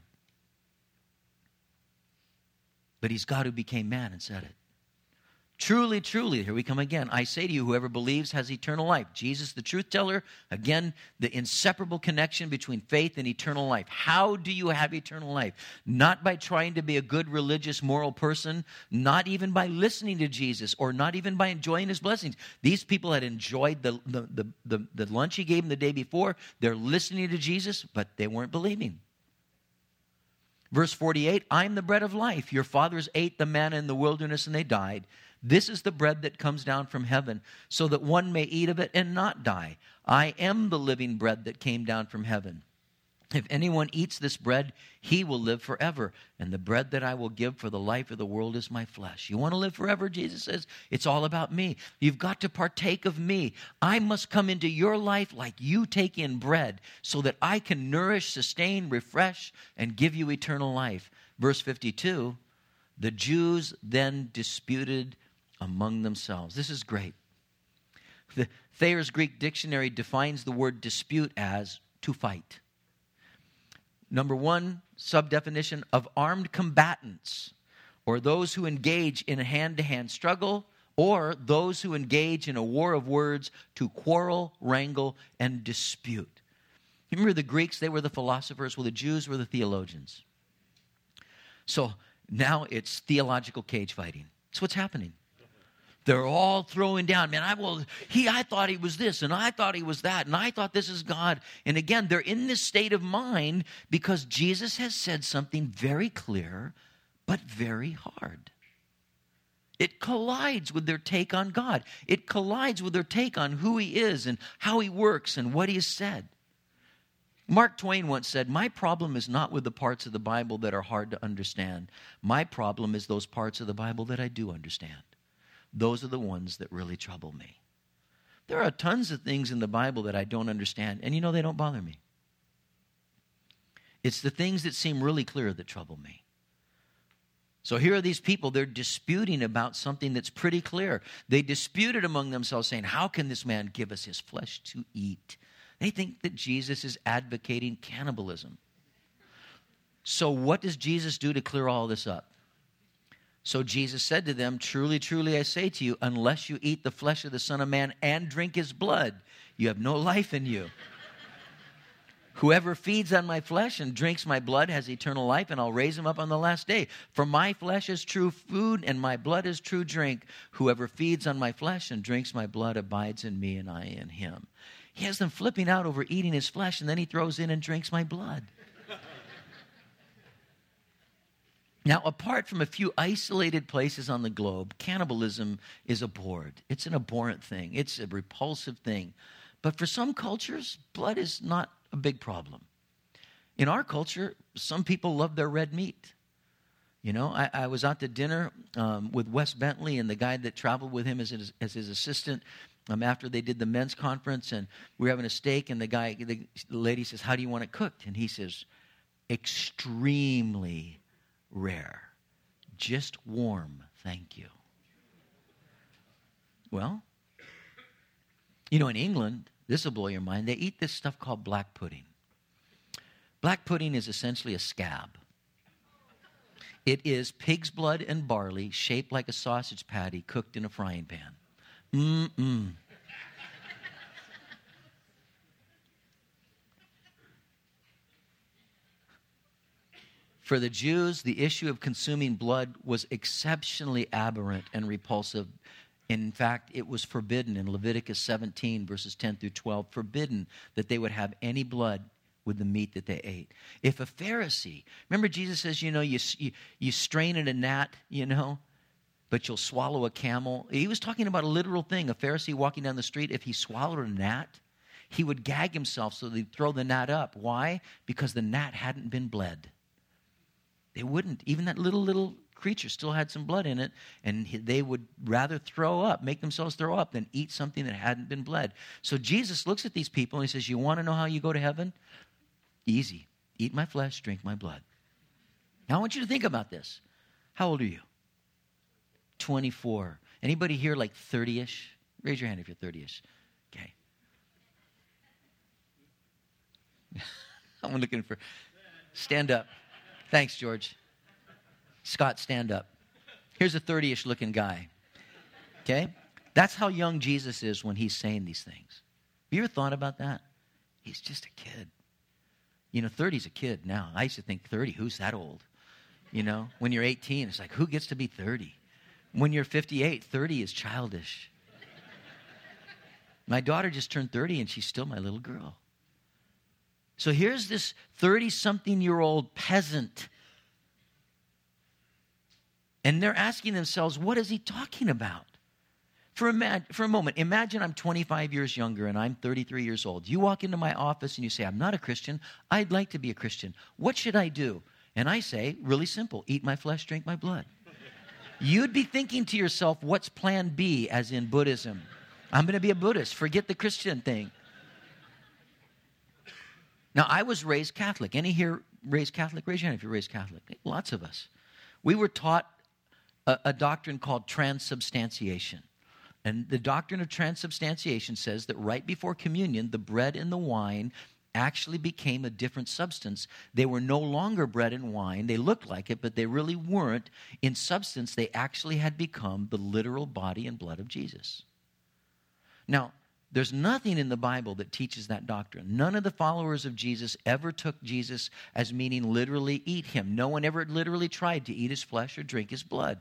But he's God who became man and said it. Truly, truly, here we come again. I say to you, whoever believes has eternal life. Jesus, the truth teller, again, the inseparable connection between faith and eternal life. How do you have eternal life? Not by trying to be a good, religious, moral person, not even by listening to Jesus, or not even by enjoying his blessings. These people had enjoyed the lunch he gave them the day before. They're listening to Jesus, but they weren't believing. Verse 48, I'm the bread of life. Your fathers ate the manna in the wilderness and they died. This is the bread that comes down from heaven, so that one may eat of it and not die. I am the living bread that came down from heaven. If anyone eats this bread, he will live forever. And the bread that I will give for the life of the world is my flesh. You want to live forever? Jesus says, it's all about me. You've got to partake of me. I must come into your life like you take in bread, so that I can nourish, sustain, refresh, and give you eternal life. Verse 52, the Jews then disputed among themselves. This is great. The Thayer's Greek Dictionary defines the word dispute as to fight. Number one, subdefinition of armed combatants, or those who engage in a hand-to-hand struggle, or those who engage in a war of words to quarrel, wrangle, and dispute. Remember the Greeks, they were the philosophers. Well, the Jews were the theologians. So now it's theological cage fighting. That's what's happening. They're all throwing down, man, I thought he was this, and I thought he was that, and I thought this is God. And again, they're in this state of mind because Jesus has said something very clear, but very hard. It collides with their take on God. It collides with their take on who he is and how he works and what he has said. Mark Twain once said, "My problem is not with the parts of the Bible that are hard to understand. My problem is those parts of the Bible that I do understand. Those are the ones that really trouble me." There are tons of things in the Bible that I don't understand, and they don't bother me. It's the things that seem really clear that trouble me. So here are these people, they're disputing about something that's pretty clear. They disputed among themselves saying, how can this man give us his flesh to eat? They think that Jesus is advocating cannibalism. So what does Jesus do to clear all this up? So Jesus said to them, "Truly, truly, I say to you, unless you eat the flesh of the Son of Man and drink his blood, you have no life in you. Whoever feeds on my flesh and drinks my blood has eternal life, and I'll raise him up on the last day. For my flesh is true food, and my blood is true drink. Whoever feeds on my flesh and drinks my blood abides in me, and I in him." He has them flipping out over eating his flesh, and then he throws in and drinks my blood. Now, apart from a few isolated places on the globe, cannibalism is abhorred. It's an abhorrent thing. It's a repulsive thing. But for some cultures, blood is not a big problem. In our culture, some people love their red meat. I was out to dinner with Wes Bentley and the guy that traveled with him as his assistant after they did the men's conference, and we were having a steak, and the lady says, "How do you want it cooked?" And he says, "Extremely rare. Just warm, thank you." Well, in England, this will blow your mind, they eat this stuff called black pudding. Black pudding is essentially a scab. It is pig's blood and barley shaped like a sausage patty cooked in a frying pan. For the Jews, the issue of consuming blood was exceptionally aberrant and repulsive. In fact, it was forbidden in Leviticus 17, verses 10 through 12, forbidden that they would have any blood with the meat that they ate. If a Pharisee, remember Jesus says, you strain in a gnat, but you'll swallow a camel. He was talking about a literal thing. A Pharisee walking down the street, if he swallowed a gnat, he would gag himself so they'd throw the gnat up. Why? Because the gnat hadn't been bled. They wouldn't. Even that little creature still had some blood in it, and they would rather make themselves throw up than eat something that hadn't been bled. So Jesus looks at these people and he says, "You want to know how you go to heaven? Easy. Eat my flesh, drink my blood." Now I want you to think about this. How old are you? 24. Anybody here like 30-ish? Raise your hand if you're 30-ish. Okay. I'm looking for... Stand up. Thanks, George. Scott, stand up. Here's a 30-ish looking guy. Okay? That's how young Jesus is when he's saying these things. Have you ever thought about that? He's just a kid. 30's a kid now. I used to think 30, who's that old? When you're 18, it's like, who gets to be 30? When you're 58, 30 is childish. My daughter just turned 30 and she's still my little girl. So here's this 30-something-year-old peasant. And they're asking themselves, what is he talking about? For a moment, imagine I'm 25 years younger and I'm 33 years old. You walk into my office and you say, "I'm not a Christian. I'd like to be a Christian. What should I do?" And I say, really simple, eat my flesh, drink my blood. You'd be thinking to yourself, what's plan B, as in Buddhism? I'm going to be a Buddhist. Forget the Christian thing. Now, I was raised Catholic. Any here raised Catholic? Raise your hand if you're raised Catholic. Lots of us. We were taught a doctrine called transubstantiation. And the doctrine of transubstantiation says that right before communion, the bread and the wine actually became a different substance. They were no longer bread and wine. They looked like it, but they really weren't. In substance, they actually had become the literal body and blood of Jesus. Now, There's nothing in the Bible that teaches that doctrine. None of the followers of Jesus ever took Jesus as meaning literally eat him. No one ever literally tried to eat his flesh or drink his blood.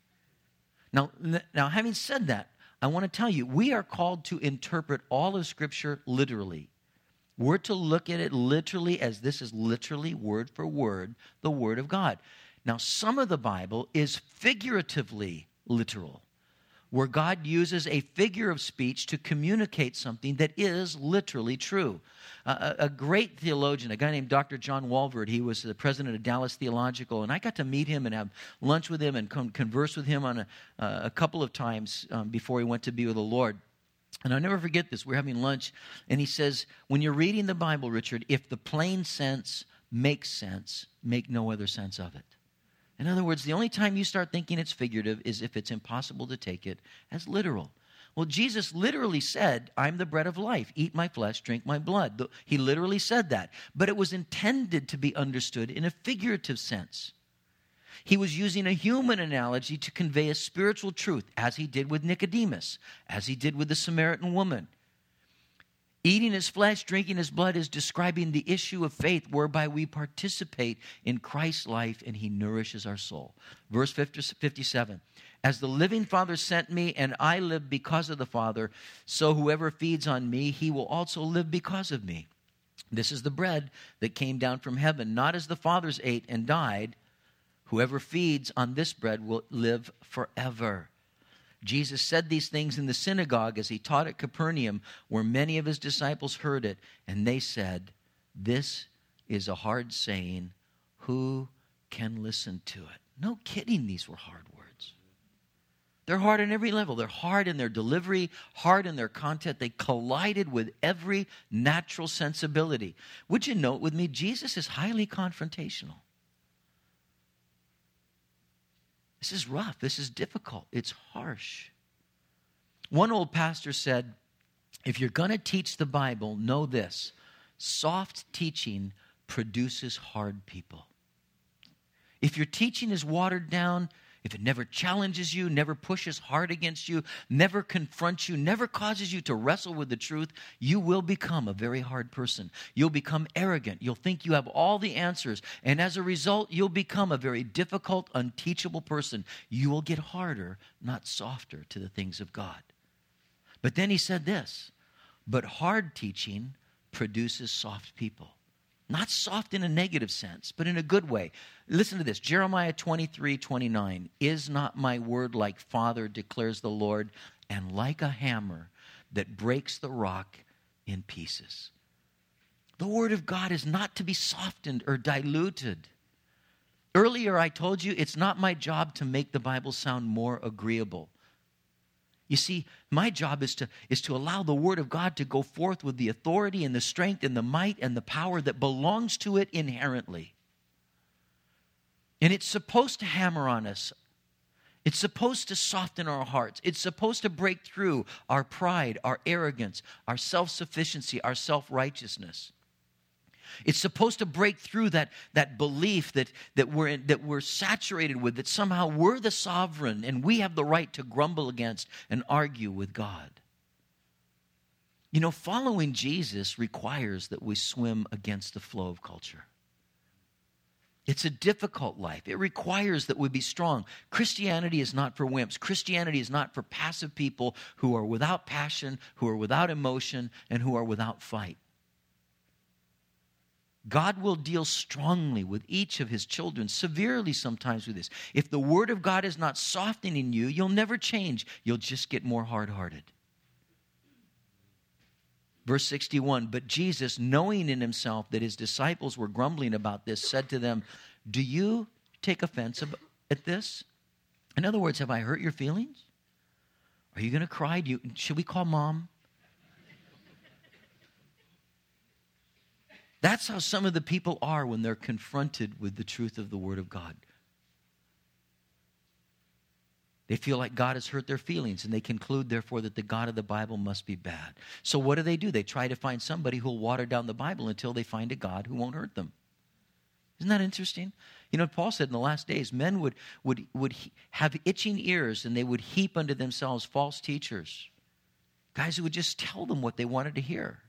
Now, having said that, I want to tell you, we are called to interpret all of Scripture literally. We're to look at it literally, as this is literally, word for word, the Word of God. Now, some of the Bible is figuratively literal, where God uses a figure of speech to communicate something that is literally true. A great theologian, a guy named Dr. John Walvoord, he was the president of Dallas Theological, and I got to meet him and have lunch with him and converse with him on a couple of times before he went to be with the Lord. And I'll never forget this. We're having lunch, and he says, when you're reading the Bible, Richard, if the plain sense makes sense, make no other sense of it. In other words, the only time you start thinking it's figurative is if it's impossible to take it as literal. Well, Jesus literally said, I'm the bread of life. Eat my flesh, drink my blood. He literally said that. But it was intended to be understood in a figurative sense. He was using a human analogy to convey a spiritual truth, as he did with Nicodemus, as he did with the Samaritan woman. Eating his flesh, drinking his blood is describing the issue of faith whereby we participate in Christ's life and he nourishes our soul. Verse 57, as the living Father sent me and I live because of the Father, so whoever feeds on me, he will also live because of me. This is the bread that came down from heaven, not as the fathers ate and died. Whoever feeds on this bread will live forever. Jesus said these things in the synagogue as he taught at Capernaum, where many of his disciples heard it, and they said, this is a hard saying. Who can listen to it? No kidding, these were hard words. They're hard on every level. They're hard in their delivery, hard in their content. They collided with every natural sensibility. Would you note with me, Jesus is highly confrontational. This is rough. This is difficult. It's harsh. One old pastor said, if you're going to teach the Bible, know this. Soft teaching produces hard people. If your teaching is watered down, if it never challenges you, never pushes hard against you, never confronts you, never causes you to wrestle with the truth, you will become a very hard person. You'll become arrogant. You'll think you have all the answers. And as a result, you'll become a very difficult, unteachable person. You will get harder, not softer, to the things of God. But then he said this, but hard teaching produces soft people. Not soft in a negative sense, but in a good way. Listen to this. Jeremiah 23:29. Is not my word like fire, declares the Lord, and like a hammer that breaks the rock in pieces? The word of God is not to be softened or diluted. Earlier I told you it's not my job to make the Bible sound more agreeable. You see, my job is to allow the Word of God to go forth with the authority and the strength and the might and the power that belongs to it inherently. And it's supposed to hammer on us. It's supposed to soften our hearts. It's supposed to break through our pride, our arrogance, our self-sufficiency, our self-righteousness. It's supposed to break through that belief that we're saturated with, that somehow we're the sovereign and we have the right to grumble against and argue with God. You know, following Jesus requires that we swim against the flow of culture. It's a difficult life. It requires that we be strong. Christianity is not for wimps. Christianity is not for passive people who are without passion, who are without emotion, and who are without fight. God will deal strongly with each of his children, severely sometimes with this. If the word of God is not softening you, you'll never change. You'll just get more hard-hearted. Verse 61, but Jesus, knowing in himself that his disciples were grumbling about this, said to them, do you take offense at this? In other words, have I hurt your feelings? Are you going to cry? Should we call mom? That's how some of the people are when they're confronted with the truth of the Word of God. They feel like God has hurt their feelings, and they conclude, therefore, that the God of the Bible must be bad. So what do? They try to find somebody who will water down the Bible until they find a God who won't hurt them. Isn't that interesting? You know, Paul said in the last days, men would have itching ears, and they would heap unto themselves false teachers, Guys who would just tell them what they wanted to hear.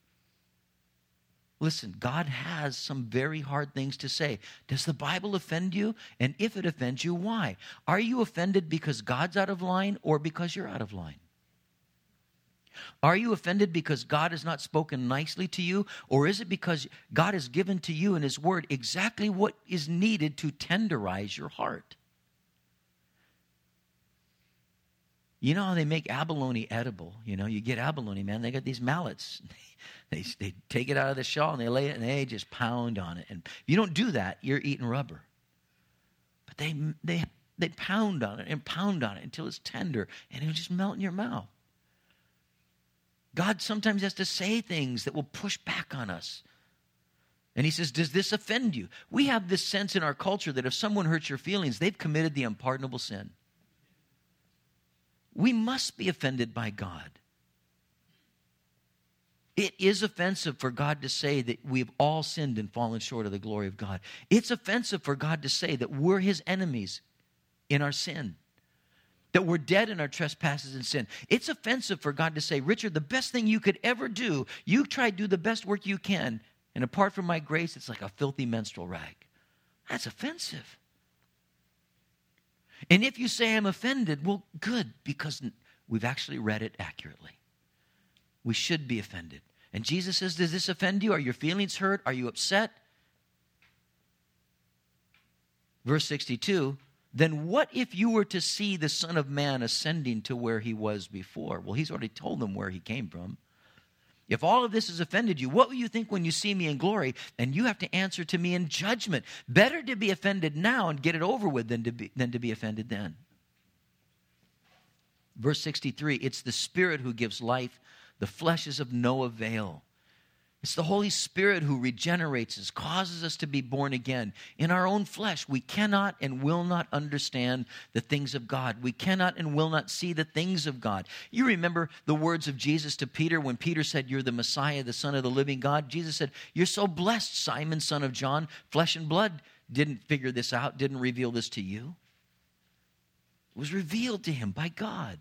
Listen, God has some very hard things to say. Does the Bible offend you? And if it offends you, why? Are you offended because God's out of line or because you're out of line? Are you offended because God has not spoken nicely to you? Or is it because God has given to you in His Word exactly what is needed to tenderize your heart? You know how they make abalone edible? You know, you get abalone, man. They got these mallets. They take it out of the shell and they lay it and they just pound on it. And if you don't do that, you're eating rubber. But they pound on it until it's tender and it'll just melt in your mouth. God sometimes has to say things that will push back on us. And He says, does this offend you? We have this sense in our culture that if someone hurts your feelings, they've committed the unpardonable sin. We must be offended by God. It is offensive for God to say that we've all sinned and fallen short of the glory of God. It's offensive for God to say that we're His enemies in our sin, that we're dead in our trespasses and sin. It's offensive for God to say, Richard, the best thing you could ever do, you try to do the best work you can, and apart from my grace, it's like a filthy menstrual rag. That's offensive. And if you say I'm offended, well, good, because we've actually read it accurately. We should be offended. And Jesus says, does this offend you? Are your feelings hurt? Are you upset? Verse 62, then what if you were to see the Son of Man ascending to where He was before? Well, He's already told them where He came from. If all of this has offended you, what will you think when you see me in glory? And you have to answer to me in judgment. Better to be offended now and get it over with than to be offended then. Verse 63, it's the Spirit who gives life. The flesh is of no avail. It's the Holy Spirit who regenerates us, causes us to be born again. In our own flesh, we cannot and will not understand the things of God. We cannot and will not see the things of God. You remember the words of Jesus to Peter when Peter said, you're the Messiah, the Son of the living God. Jesus said, you're so blessed, Simon, son of John. Flesh and blood didn't figure this out, didn't reveal this to you. It was revealed to him by God.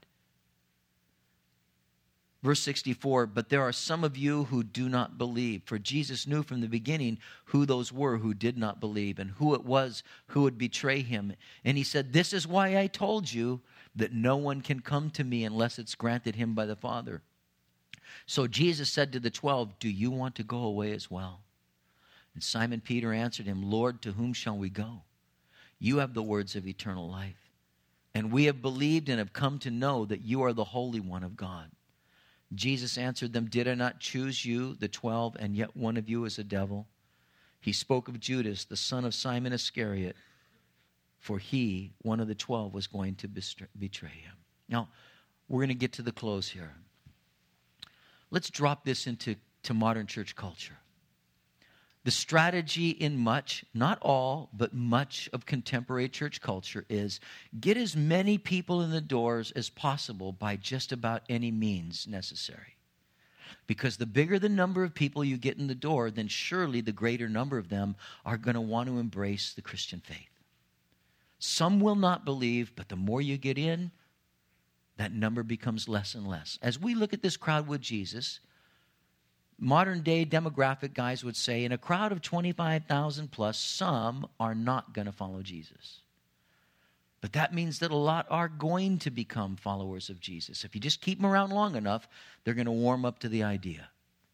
Verse 64, but there are some of you who do not believe. For Jesus knew from the beginning who those were who did not believe and who it was who would betray Him. And He said, this is why I told you that no one can come to me unless it's granted him by the Father. So Jesus said to the 12, do you want to go away as well? And Simon Peter answered Him, Lord, to whom shall we go? You have the words of eternal life. And we have believed and have come to know that you are the Holy One of God. Jesus answered them, did I not choose you, the 12, and yet one of you is a devil? He spoke of Judas, the son of Simon Iscariot, for he, one of the 12, was going to betray Him. Now, we're going to get to the close here. Let's drop this into modern church culture. The strategy in much, not all, but much of contemporary church culture is get as many people in the doors as possible by just about any means necessary. Because the bigger the number of people you get in the door, then surely the greater number of them are going to want to embrace the Christian faith. Some will not believe, but the more you get in, that number becomes less and less. As we look at this crowd with Jesus, modern day demographic guys would say in a crowd of 25,000 plus, some are not going to follow Jesus. But that means that a lot are going to become followers of Jesus. If you just keep them around long enough, they're going to warm up to the idea.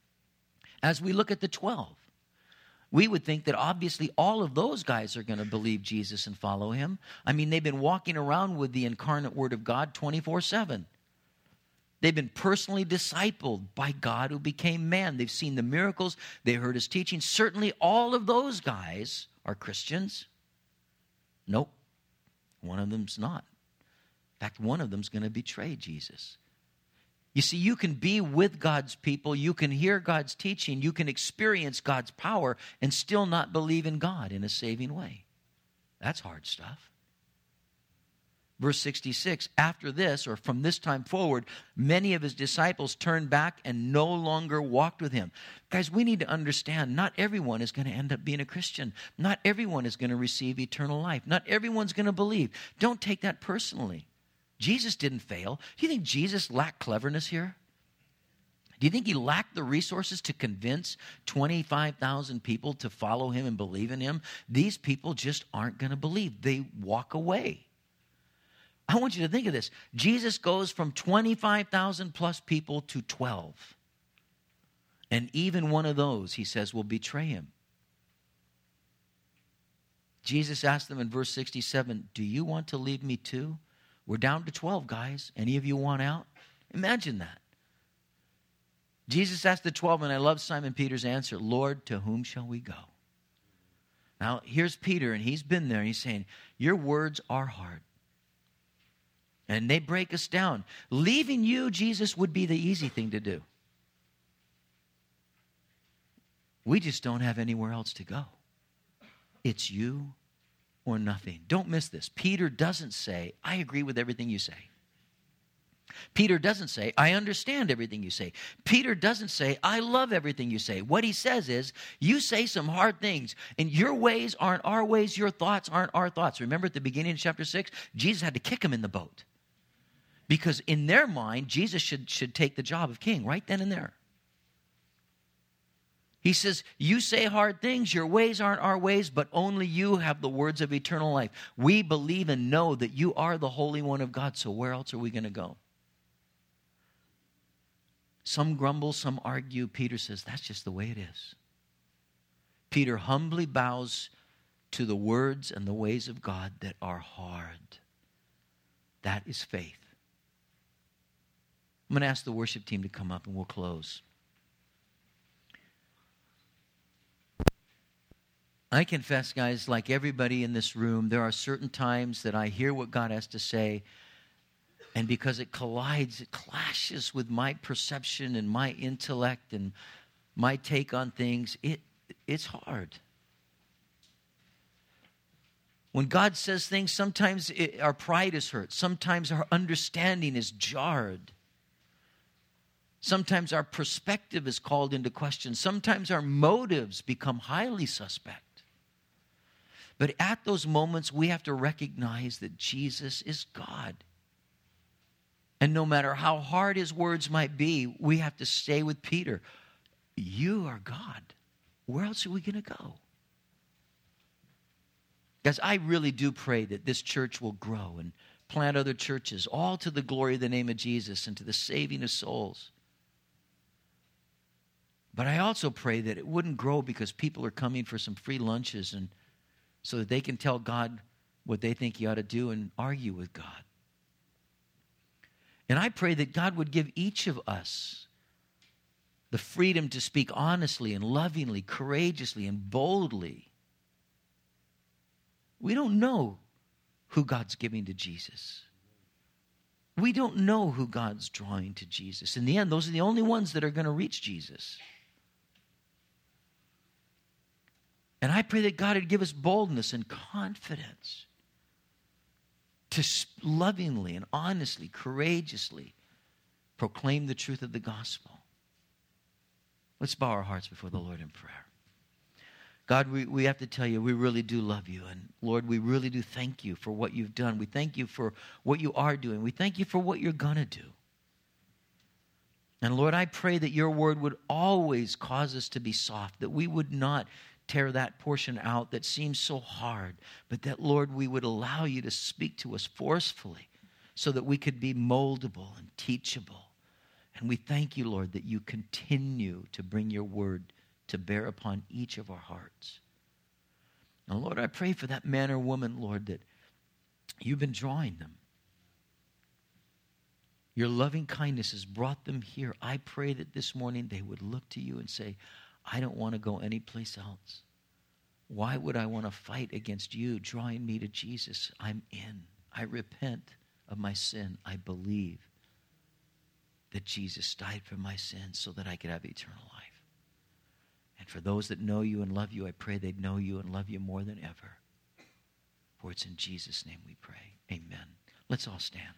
As we look at the 12, we would think that obviously all of those guys are going to believe Jesus and follow Him. I mean, they've been walking around with the incarnate Word of God 24/7. They've been personally discipled by God who became man. They've seen the miracles. They heard His teaching. Certainly all of those guys are Christians. Nope. One of them's not. In fact, one of them's going to betray Jesus. You see, you can be with God's people. You can hear God's teaching. You can experience God's power and still not believe in God in a saving way. That's hard stuff. Verse 66, after this, or from this time forward, many of His disciples turned back and no longer walked with Him. Guys, we need to understand not everyone is going to end up being a Christian. Not everyone is going to receive eternal life. Not everyone's going to believe. Don't take that personally. Jesus didn't fail. Do you think Jesus lacked cleverness here? Do you think he lacked the resources to convince 25,000 people to follow him and believe in him? These people just aren't going to believe. They walk away. I want you to think of this. Jesus goes from 25,000 plus people to 12. And even one of those, he says, will betray him. Jesus asked them in verse 67, do you want to leave me too? We're down to 12 guys. Any of you want out? Imagine that. Jesus asked the 12, and I love Simon Peter's answer, Lord, to whom shall we go? Now, here's Peter, and he's been there, and he's saying, your words are hard. And they break us down. Leaving you, Jesus, would be the easy thing to do. We just don't have anywhere else to go. It's you or nothing. Don't miss this. Peter doesn't say, I agree with everything you say. Peter doesn't say, I understand everything you say. Peter doesn't say, I love everything you say. What he says is, you say some hard things, and your ways aren't our ways, your thoughts aren't our thoughts. Remember at the beginning of chapter 6, Jesus had to kick him in the boat. Because in their mind, Jesus should take the job of king right then and there. He says, you say hard things, your ways aren't our ways, but only you have the words of eternal life. We believe and know that you are the Holy One of God, so where else are we going to go? Some grumble, some argue. Peter says, that's just the way it is. Peter humbly bows to the words and the ways of God that are hard. That is faith. I'm going to ask the worship team to come up and we'll close. I confess, guys, like everybody in this room, there are certain times that I hear what God has to say, and because it collides, it clashes with my perception and my intellect and my take on things, it's hard. When God says things, sometimes our pride is hurt. Sometimes our understanding is jarred. Sometimes our perspective is called into question. Sometimes our motives become highly suspect. But at those moments, we have to recognize that Jesus is God. And no matter how hard his words might be, we have to stay with Peter. You are God. Where else are we going to go? Guys, I really do pray that this church will grow and plant other churches, all to the glory of the name of Jesus and to the saving of souls. But I also pray that it wouldn't grow because people are coming for some free lunches and so that they can tell God what they think he ought to do and argue with God. And I pray that God would give each of us the freedom to speak honestly and lovingly, courageously and boldly. We don't know who God's giving to Jesus. We don't know who God's drawing to Jesus. In the end, those are the only ones that are going to reach Jesus. And I pray that God would give us boldness and confidence to lovingly and honestly, courageously proclaim the truth of the gospel. Let's bow our hearts before the Lord in prayer. God, we have to tell you, we really do love you. And Lord, we really do thank you for what you've done. We thank you for what you are doing. We thank you for what you're going to do. And Lord, I pray that your word would always cause us to be soft, that we would not tear that portion out that seems so hard, but that, Lord, we would allow you to speak to us forcefully so that we could be moldable and teachable. And we thank you, Lord, that you continue to bring your word to bear upon each of our hearts. Now, Lord, I pray for that man or woman, Lord, that you've been drawing them. Your loving kindness has brought them here. I pray that this morning they would look to you and say, I don't want to go anyplace else. Why would I want to fight against you drawing me to Jesus? I'm in. I repent of my sin. I believe that Jesus died for my sins so that I could have eternal life. And for those that know you and love you, I pray they'd know you and love you more than ever. For it's in Jesus' name we pray. Amen. Let's all stand.